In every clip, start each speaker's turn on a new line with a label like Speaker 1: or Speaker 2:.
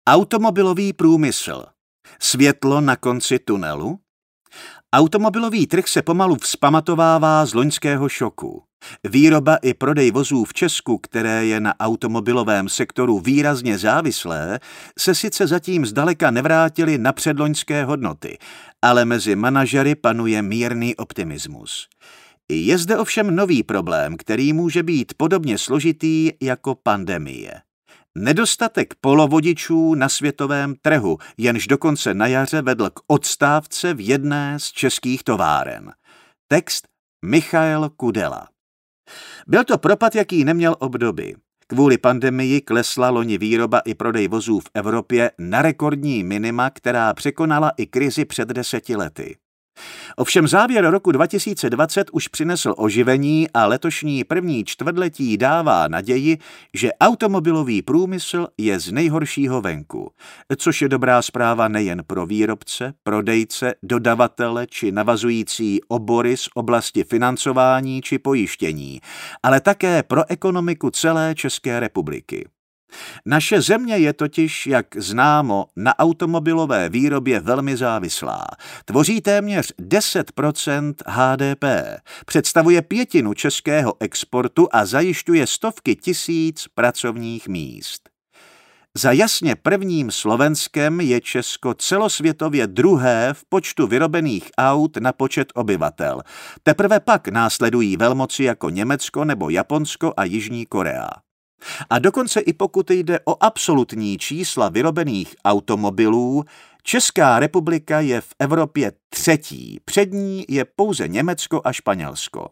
Speaker 1: Automobilový průmysl. Světlo na konci tunelu? Automobilový trh se pomalu vzpamatovává z loňského šoku. Výroba i prodej vozů v Česku, které je na automobilovém sektoru výrazně závislé, se sice zatím zdaleka nevrátily na předloňské hodnoty, ale mezi manažery panuje mírný optimismus. Je zde ovšem nový problém, který může být podobně složitý jako pandemie. Nedostatek polovodičů na světovém trhu, jenž dokonce na jaře vedl k odstávce v jedné z českých továren. Text Michael Kudela. Byl to propad, jaký neměl obdoby. Kvůli pandemii klesla loni výroba i prodej vozů v Evropě na rekordní minima, která překonala i krizi před 10 lety. Ovšem závěr roku 2020 už přinesl oživení a letošní první čtvrtletí dává naději, že automobilový průmysl je z nejhoršího venku, což je dobrá zpráva nejen pro výrobce, prodejce, dodavatele či navazující obory z oblasti financování či pojištění, ale také pro ekonomiku celé České republiky. Naše země je totiž, jak známo, na automobilové výrobě velmi závislá. Tvoří téměř 10% HDP, představuje pětinu českého exportu a zajišťuje stovky tisíc pracovních míst. Za jasně prvním Slovenskem je Česko celosvětově druhé v počtu vyrobených aut na počet obyvatel. Teprve pak následují velmoci jako Německo nebo Japonsko a Jižní Korea. A dokonce i pokud jde o absolutní čísla vyrobených automobilů, Česká republika je v Evropě třetí, před ní je pouze Německo a Španělsko.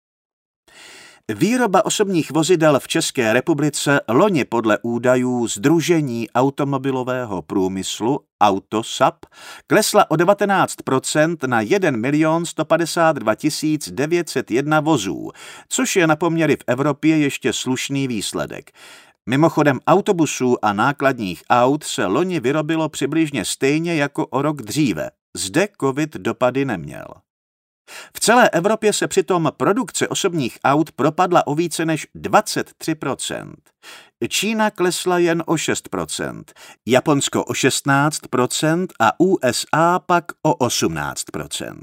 Speaker 1: Výroba osobních vozidel v České republice loni podle údajů Sdružení automobilového průmyslu Autosap klesla o 19% na 1 152 901 vozů, což je na poměry v Evropě ještě slušný výsledek. Mimochodem autobusů a nákladních aut se loni vyrobilo přibližně stejně jako o rok dříve. Zde covid dopady neměl. V celé Evropě se přitom produkce osobních aut propadla o více než 23%. Čína klesla jen o 6%, Japonsko o 16% a USA pak o 18%.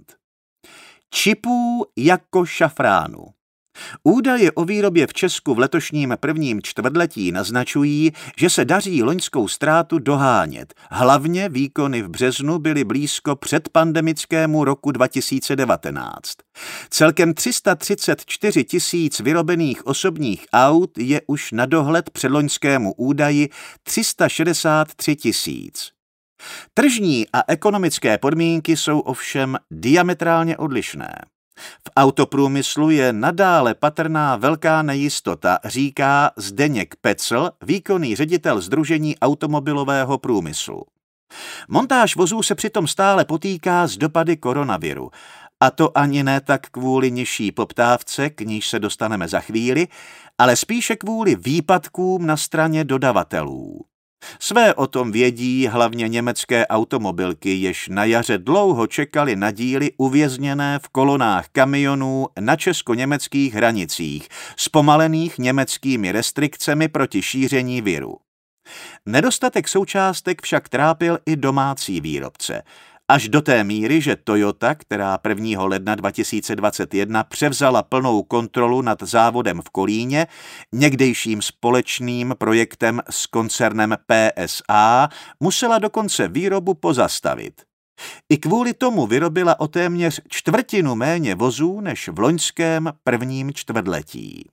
Speaker 1: Čipů jako šafránu. Údaje o výrobě v Česku v letošním prvním čtvrtletí naznačují, že se daří loňskou ztrátu dohánět. Hlavně výkony v březnu byly blízko předpandemickému roku 2019. Celkem 334 000 vyrobených osobních aut je už na dohled předloňskému údaji 363 000. Tržní a ekonomické podmínky jsou ovšem diametrálně odlišné. V autoprůmyslu je nadále patrná velká nejistota, říká Zdeněk Pecl, výkonný ředitel Sdružení automobilového průmyslu. Montáž vozů se přitom stále potýká s dopady koronaviru, a to ani ne tak kvůli nižší poptávce, k níž se dostaneme za chvíli, ale spíše kvůli výpadkům na straně dodavatelů. Své o tom vědí hlavně německé automobilky, jež na jaře dlouho čekali na díly uvězněné v kolonách kamionů na česko-německých hranicích, zpomalených německými restrikcemi proti šíření viru. Nedostatek součástek však trápil i domácí výrobce. Až do té míry, že Toyota, která 1. ledna 2021 převzala plnou kontrolu nad závodem v Kolíně, někdejším společným projektem s koncernem PSA, musela dokonce výrobu pozastavit. I kvůli tomu vyrobila o téměř čtvrtinu méně vozů než v loňském prvním čtvrtletí.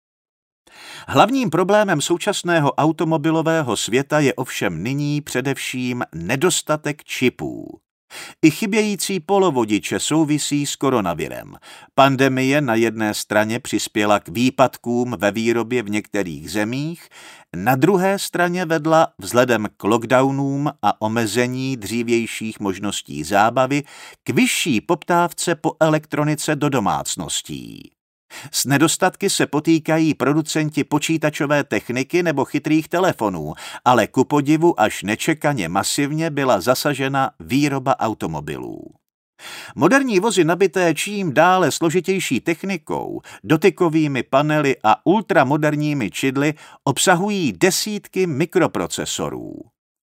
Speaker 1: Hlavním problémem současného automobilového světa je ovšem nyní především nedostatek čipů. I chybějící polovodiče souvisí s koronavirem. Pandemie na jedné straně přispěla k výpadkům ve výrobě v některých zemích, na druhé straně vedla vzhledem k lockdownům a omezení dřívějších možností zábavy k vyšší poptávce po elektronice do domácností. S nedostatky se potýkají producenti počítačové techniky nebo chytrých telefonů, ale kupodivu až nečekaně masivně byla zasažena výroba automobilů. Moderní vozy nabité čím dále složitější technikou, dotykovými panely a ultramoderními čidly obsahují desítky mikroprocesorů.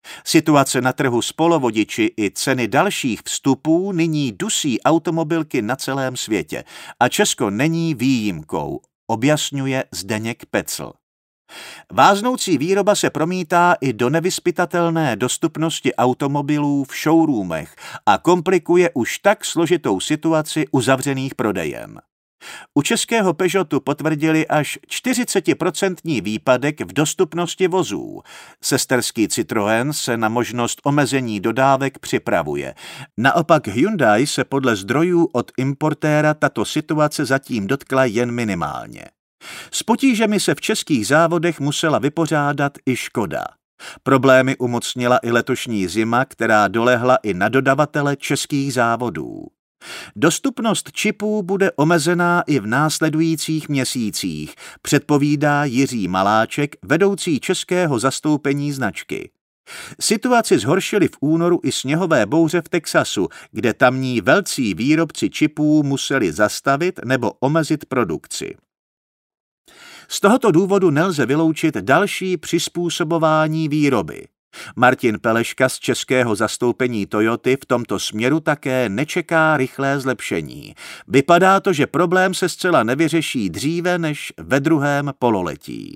Speaker 1: Situace na trhu s polovodiči i ceny dalších vstupů nyní dusí automobilky na celém světě a Česko není výjimkou, objasňuje Zdeněk Pecl. Váznoucí výroba se promítá i do nevyzpytatelné dostupnosti automobilů v showroomech a komplikuje už tak složitou situaci uzavřených prodejen. U českého Peugeotu potvrdili až 40% výpadek v dostupnosti vozů. Sesterský Citroën se na možnost omezení dodávek připravuje. Naopak Hyundai se podle zdrojů od importéra tato situace zatím dotkla jen minimálně. S potížemi se v českých závodech musela vypořádat i Škoda. Problémy umocnila i letošní zima, která dolehla i na dodavatele českých závodů. Dostupnost čipů bude omezená i v následujících měsících, předpovídá Jiří Maláček, vedoucí českého zastoupení značky. Situaci zhoršily v únoru i sněhové bouře v Texasu, kde tamní velcí výrobci čipů museli zastavit nebo omezit produkci. Z tohoto důvodu nelze vyloučit další přizpůsobování výroby. Martin Peleška z českého zastoupení Toyoty v tomto směru také nečeká rychlé zlepšení. Vypadá to, že problém se zcela nevyřeší dříve než ve druhém pololetí.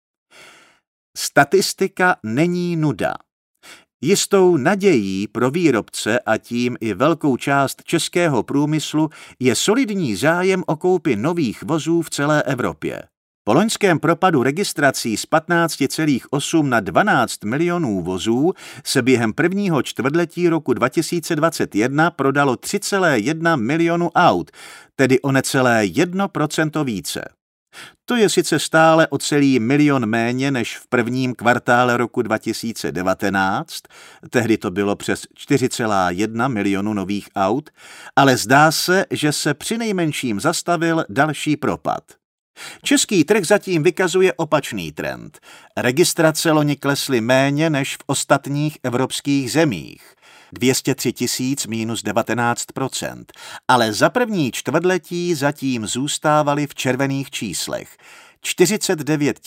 Speaker 1: Statistika není nuda. Jistou nadějí pro výrobce a tím i velkou část českého průmyslu je solidní zájem o koupi nových vozů v celé Evropě. Po loňském propadu registrací z 15,8 na 12 milionů vozů se během prvního čtvrtletí roku 2021 prodalo 3,1 milionu aut, tedy o necelé 1% více. To je sice stále o celý milion méně než v prvním kvartále roku 2019, tehdy to bylo přes 4,1 milionu nových aut, ale zdá se, že se přinejmenším zastavil další propad. Český trh zatím vykazuje opačný trend. Registrace loni klesly méně než v ostatních evropských zemích. 203 000 minus 19%, ale za první čtvrtletí zatím zůstávaly v červených číslech. 49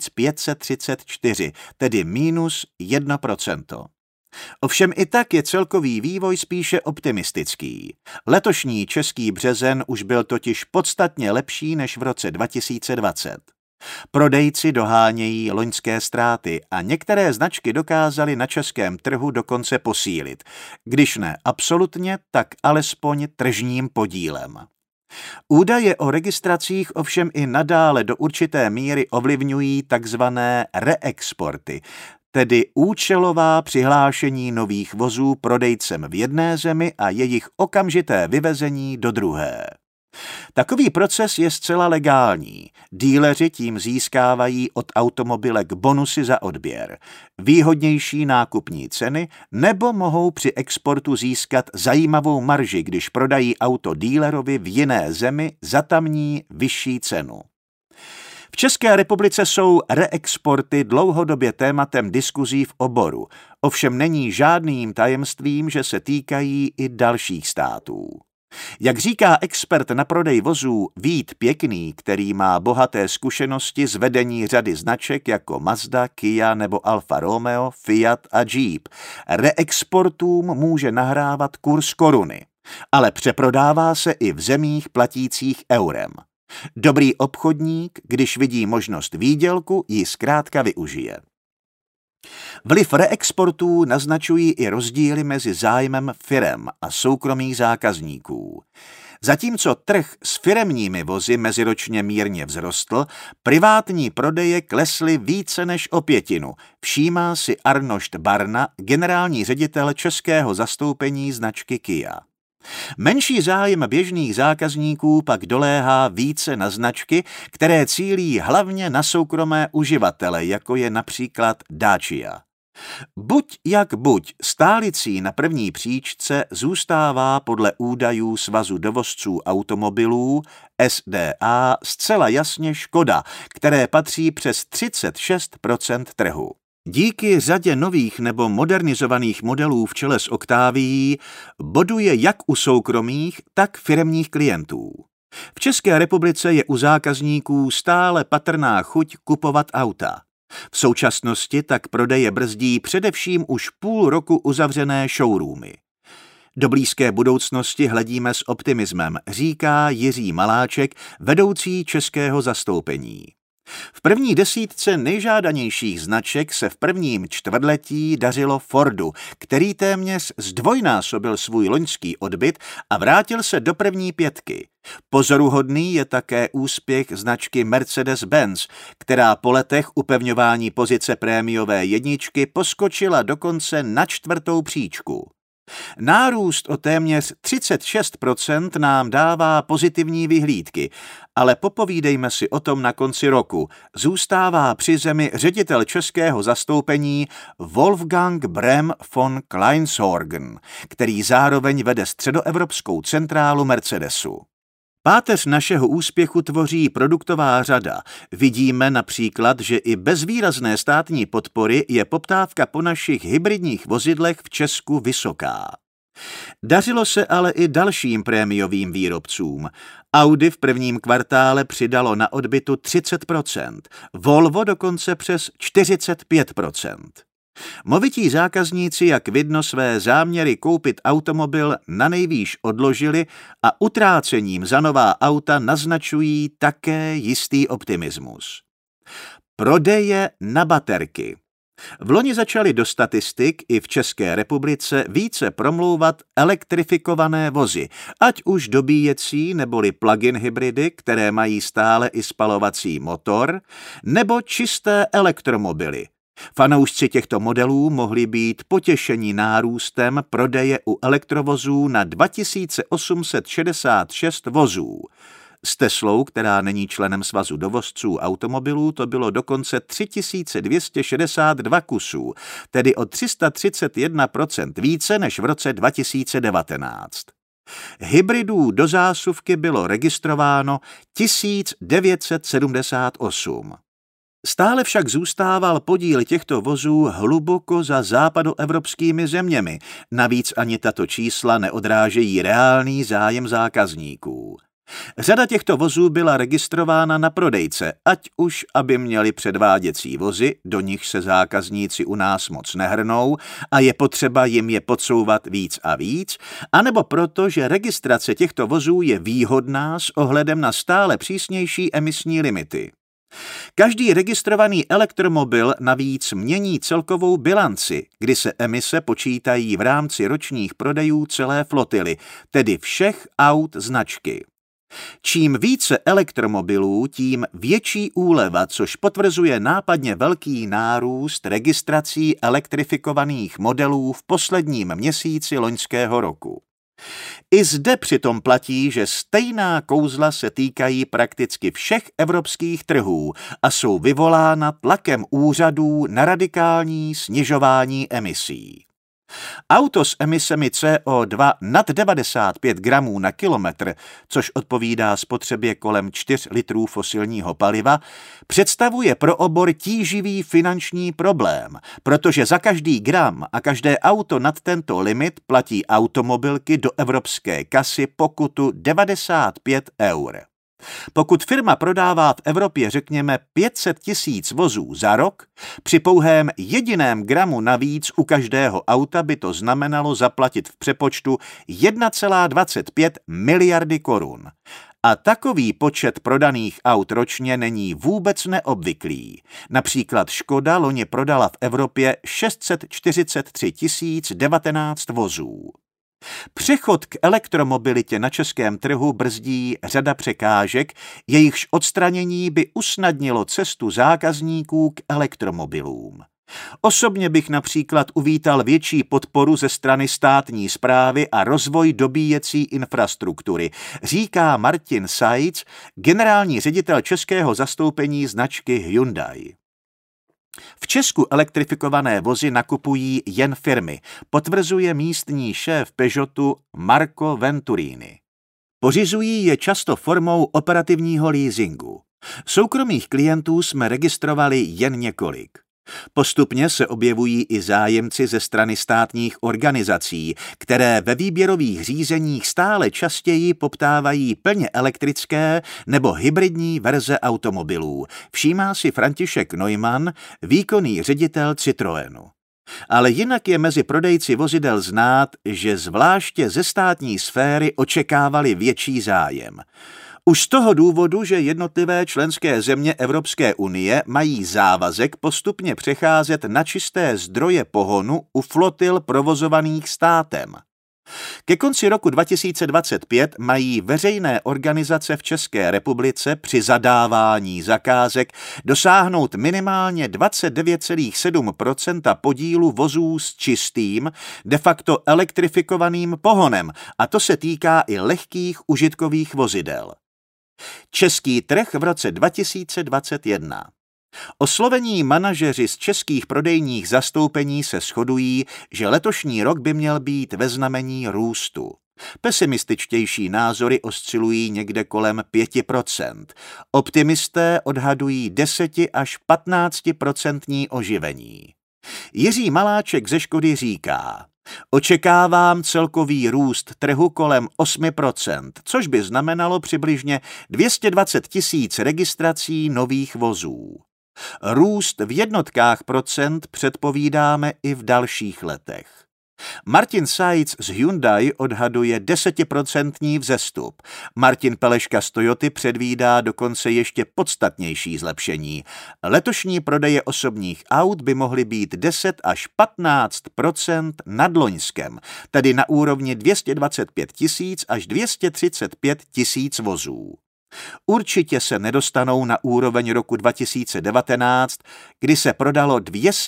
Speaker 1: 534, tedy minus 1%. Ovšem i tak je celkový vývoj spíše optimistický. Letošní český březen už byl totiž podstatně lepší než v roce 2020. Prodejci dohánějí loňské ztráty a některé značky dokázaly na českém trhu dokonce posílit. Když ne absolutně, tak alespoň tržním podílem. Údaje o registracích ovšem i nadále do určité míry ovlivňují takzvané reexporty, tedy účelová přihlášení nových vozů prodejcem v jedné zemi a jejich okamžité vyvezení do druhé. Takový proces je zcela legální. Díleři tím získávají od automobilek bonusy za odběr, výhodnější nákupní ceny nebo mohou při exportu získat zajímavou marži, když prodají auto dílerovi v jiné zemi za tamní vyšší cenu. V České republice jsou reexporty dlouhodobě tématem diskuzí v oboru, ovšem není žádným tajemstvím, že se týkají i dalších států. Jak říká expert na prodej vozů Vít Pěkný, který má bohaté zkušenosti z vedení řady značek jako Mazda, Kia nebo Alfa Romeo, Fiat a Jeep, reexportům může nahrávat kurz koruny, ale přeprodává se i v zemích platících eurem. Dobrý obchodník, když vidí možnost výdělku, ji zkrátka využije. Vliv reexportů naznačují i rozdíly mezi zájmem firem a soukromých zákazníků. Zatímco trh s firemními vozy meziročně mírně vzrostl, privátní prodeje klesly více než o 1/5, všímá si Arnošt Barna, generální ředitel českého zastoupení značky Kia. Menší zájem běžných zákazníků pak doléhá více na značky, které cílí hlavně na soukromé uživatele, jako je například Dacia. Buď jak buď, stálicí na první příčce zůstává podle údajů Svazu dovozců automobilů SDA zcela jasně Škoda, které patří přes 36% trhu. Díky řadě nových nebo modernizovaných modelů v čele s Octavií boduje jak u soukromých, tak firemních klientů. V České republice je u zákazníků stále patrná chuť kupovat auta. V současnosti tak prodeje brzdí především už půl roku uzavřené showroomy. Do blízké budoucnosti hledíme s optimismem, říká Jiří Maláček, vedoucí českého zastoupení. V první desítce nejžádanějších značek se v prvním čtvrtletí dařilo Fordu, který téměř zdvojnásobil svůj loňský odbyt a vrátil se do první pětky. Pozoruhodný je také úspěch značky Mercedes-Benz, která po letech upevňování pozice prémiové jedničky poskočila dokonce na 4. příčku. Nárůst o téměř 36% nám dává pozitivní vyhlídky, ale popovídejme si o tom na konci roku. Zůstává při zemi ředitel českého zastoupení Wolfgang Brem von Kleinsorgen, který zároveň vede středoevropskou centrálu Mercedesu. Páteř našeho úspěchu tvoří produktová řada. Vidíme například, že i bez výrazné státní podpory je poptávka po našich hybridních vozidlech v Česku vysoká. Dařilo se ale i dalším prémiovým výrobcům. Audi v prvním kvartále přidalo na odbytu 30%, Volvo dokonce přes 45%. Movití zákazníci, jak vidno, své záměry koupit automobil nanejvýš odložili a utrácením za nová auta naznačují také jistý optimismus. Prodeje na baterky. Vloni začaly do statistik i v České republice více promlouvat elektrifikované vozy, ať už dobíjecí neboli plug-in hybridy, které mají stále i spalovací motor, nebo čisté elektromobily. Fanoušci těchto modelů mohli být potěšeni nárůstem prodeje u elektrovozů na 2866 vozů. S Teslou, která není členem svazu dovozců automobilů, to bylo dokonce 3262 kusů, tedy o 331% více než v roce 2019. Hybridů do zásuvky bylo registrováno 1978. Stále však zůstával podíl těchto vozů hluboko za západoevropskými zeměmi, navíc ani tato čísla neodrážejí reálný zájem zákazníků. Řada těchto vozů byla registrována na prodejce, ať už aby měli předváděcí vozy, do nich se zákazníci u nás moc nehrnou a je potřeba jim je podsouvat víc a víc, anebo proto, že registrace těchto vozů je výhodná s ohledem na stále přísnější emisní limity. Každý registrovaný elektromobil navíc mění celkovou bilanci, kdy se emise počítají v rámci ročních prodejů celé flotily, tedy všech aut značky. Čím více elektromobilů, tím větší úleva, což potvrzuje nápadně velký nárůst registrací elektrifikovaných modelů v posledním měsíci loňského roku. I zde přitom platí, že stejná kouzla se týkají prakticky všech evropských trhů a jsou vyvolána tlakem úřadů na radikální snižování emisí. Auto s emisemi CO2 nad 95 gramů na kilometr, což odpovídá spotřebě kolem 4 litrů fosilního paliva, představuje pro obor tíživý finanční problém, protože za každý gram a každé auto nad tento limit platí automobilky do evropské kasy pokutu 95 eur. Pokud firma prodává v Evropě řekněme 500 000 vozů za rok, při pouhém jediném gramu navíc u každého auta by to znamenalo zaplatit v přepočtu 1,25 miliardy korun. A takový počet prodaných aut ročně není vůbec neobvyklý. Například Škoda loni prodala v Evropě 643 019 vozů. Přechod k elektromobilitě na českém trhu brzdí řada překážek, jejichž odstranění by usnadnilo cestu zákazníků k elektromobilům. Osobně bych například uvítal větší podporu ze strany státní správy a rozvoj dobíjecí infrastruktury, říká Martin Sajc, generální ředitel českého zastoupení značky Hyundai. V Česku elektrifikované vozy nakupují jen firmy, potvrzuje místní šéf Peugeotu Marco Venturini. Pořizují je často formou operativního leasingu. Soukromých klientů jsme registrovali jen několik. Postupně se objevují i zájemci ze strany státních organizací, které ve výběrových řízeních stále častěji poptávají plně elektrické nebo hybridní verze automobilů, všímá si František Neumann, výkonný ředitel Citroënu. Ale jinak je mezi prodejci vozidel znát, že zvláště ze státní sféry očekávali větší zájem. Už z toho důvodu, že jednotlivé členské země Evropské unie mají závazek postupně přecházet na čisté zdroje pohonu u flotil provozovaných státem. Ke konci roku 2025 mají veřejné organizace v České republice při zadávání zakázek dosáhnout minimálně 29,7% podílu vozů s čistým, de facto elektrifikovaným pohonem, a to se týká i lehkých užitkových vozidel. Český trh v roce 2021. Oslovení manažeři z českých prodejních zastoupení se shodují, že letošní rok by měl být ve znamení růstu. Pesimističtější názory oscilují někde kolem 5%. Optimisté odhadují 10 až 15% oživení. Jiří Maláček ze Škody říká: očekávám celkový růst trhu kolem 8%, což by znamenalo přibližně 220 000 registrací nových vozů. Růst v jednotkách procent předpovídáme i v dalších letech. Martin Seitz z Hyundai odhaduje 10% vzestup. Martin Peleška z Toyoty předvídá dokonce ještě podstatnější zlepšení. Letošní prodeje osobních aut by mohly být 10 až 15% nad loňskem, tedy na úrovni 225 000 až 235 000 vozů. Určitě se nedostanou na úroveň roku 2019, kdy se prodalo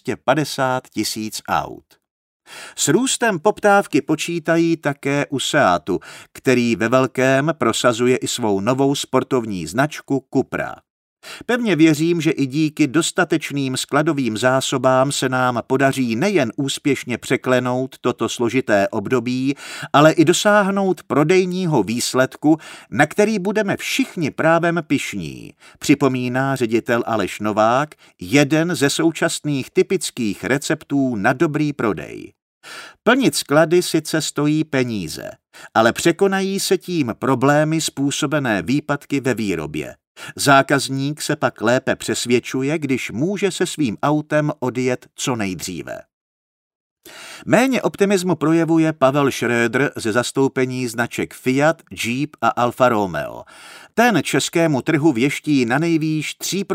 Speaker 1: 250 000 aut. S růstem poptávky počítají také u Seatu, který ve velkém prosazuje i svou novou sportovní značku Cupra. Pevně věřím, že i díky dostatečným skladovým zásobám se nám podaří nejen úspěšně překlenout toto složité období, ale i dosáhnout prodejního výsledku, na který budeme všichni právem pyšní, připomíná ředitel Aleš Novák, jeden ze současných typických receptů na dobrý prodej. Plnit sklady sice stojí peníze, ale překonají se tím problémy způsobené výpadky ve výrobě. Zákazník se pak lépe přesvědčuje, když může se svým autem odjet co nejdříve. Méně optimismu projevuje Pavel Schröder ze zastoupení značek Fiat, Jeep a Alfa Romeo. Ten českému trhu věští na nejvýš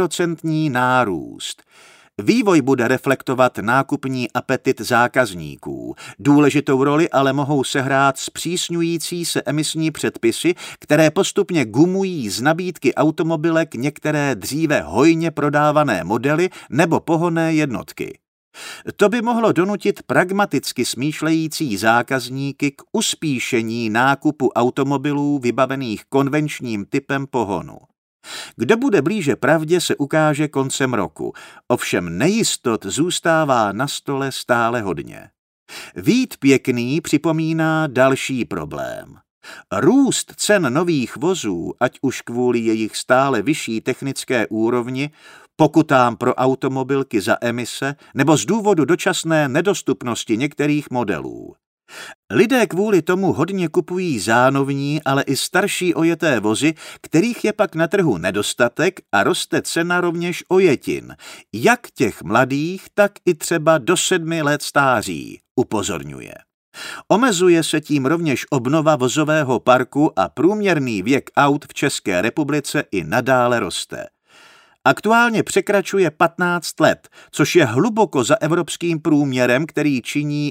Speaker 1: 3% nárůst. Vývoj bude reflektovat nákupní apetit zákazníků. Důležitou roli ale mohou sehrát zpřísňující se emisní předpisy, které postupně gumují z nabídky automobilek některé dříve hojně prodávané modely nebo pohonné jednotky. To by mohlo donutit pragmaticky smýšlející zákazníky k uspíšení nákupu automobilů vybavených konvenčním typem pohonu. Kdo bude blíže pravdě, se ukáže koncem roku, ovšem nejistot zůstává na stole stále hodně. Vít Pěkný připomíná další problém. Růst cen nových vozů, ať už kvůli jejich stále vyšší technické úrovni, pokutám pro automobilky za emise nebo z důvodu dočasné nedostupnosti některých modelů. Lidé kvůli tomu hodně kupují zánovní, ale i starší ojeté vozy, kterých je pak na trhu nedostatek a roste cena rovněž ojetin, jak těch mladých, tak i třeba do 7 let stáří, upozorňuje. Omezuje se tím rovněž obnova vozového parku a průměrný věk aut v České republice i nadále roste. Aktuálně překračuje 15 let, což je hluboko za evropským průměrem, který činí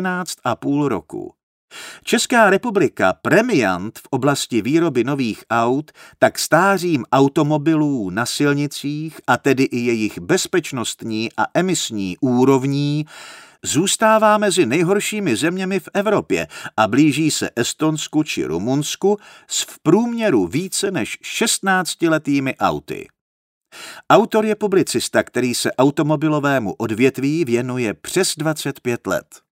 Speaker 1: 11,5 roku. Česká republika premiant v oblasti výroby nových aut, tak stářím automobilů na silnicích, a tedy i jejich bezpečnostní a emisní úrovní, zůstává mezi nejhoršími zeměmi v Evropě a blíží se Estonsku či Rumunsku s v průměru více než 16letými auty. Autor je publicista, který se automobilovému odvětví věnuje přes 25 let.